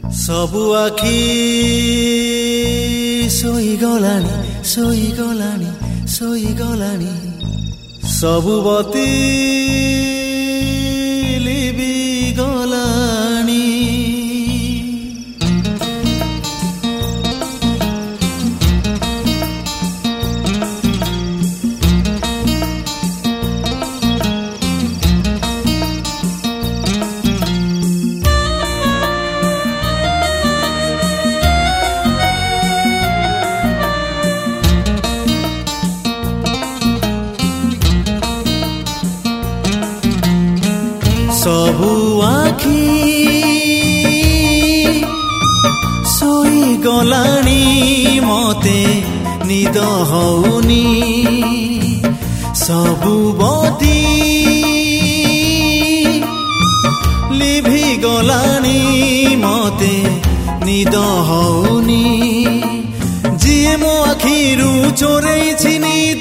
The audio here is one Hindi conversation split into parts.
सबु आखि शोइगलानी शोइगलानी शोइगलानी सबु बती लिभिगलानी सबु आखि शोइगलानी मते निद हौनी सबु बती लिभिगलानी मते निद हौनी जिए मो आखिरु चोरेछि निद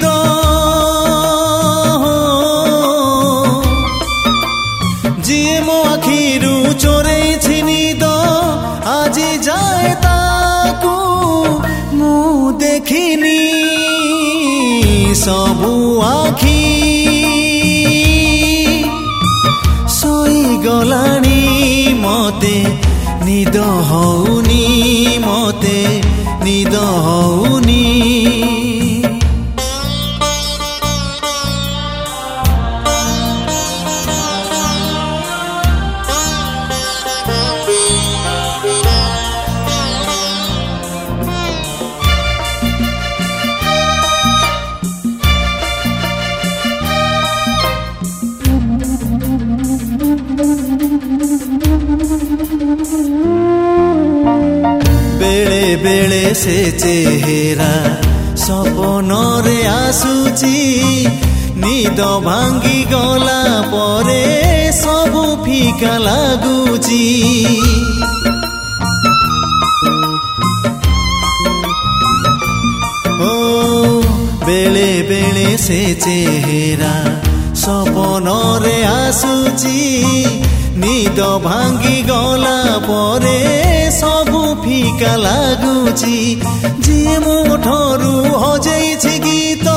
जिए मो आखिरु चोरेछि निद आजि जाए ताकू मु देखिनी सबु आखि शोइगलानी मते निद हौनी मते निद हौनी बेले बेले से चेहरा सपनरे आसुची निद भांगी गला परे सबु फिका लागुची ओ बेले बेले से चेहरा सपनरे आसुची निद भांगी गला परे सबु फिका लागुची जिए मो ठरू हजेछि गीत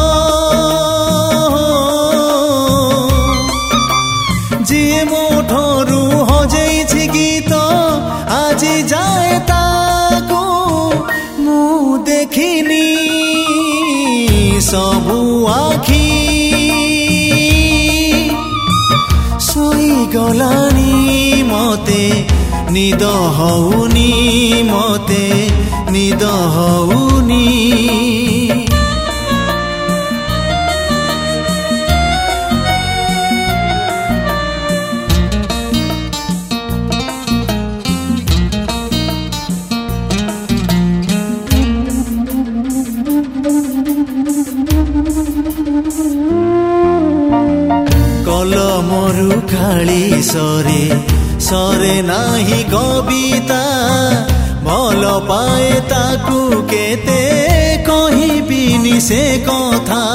जिए मो ठरू हजेछि गीत आजि जाए ताकू मु देखिनी सबु आखि शोइगलानी मते निद हौनी मते निद हौनी कलमरु खाली सरे सरे नाही कविता भल पाए ताकू केते कहिबिनी से कथा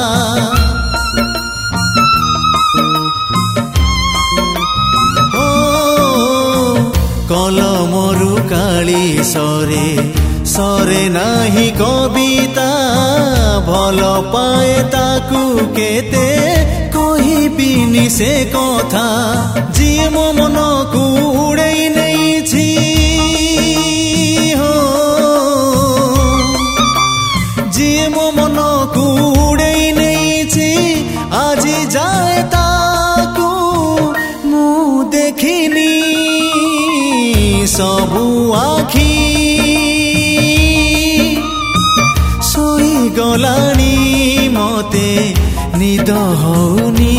ओ कलमरु काली सरे सरे नाही कविता भल पाए ताकू केते कहिबिनी से कथा जिए मो मन को उड़ेई नेछि हो जिए मो मन को उड़ेई नेछि आजि जाए ताकू मु देखिनी सबु आखि शोइगलानी मते निद हौनी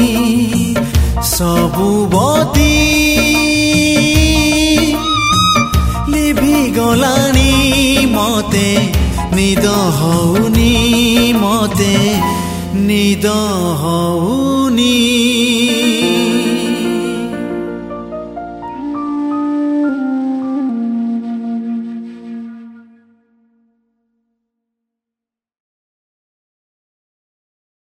सबु बती लिभिगलानी मते निद हौनी मते निद हौ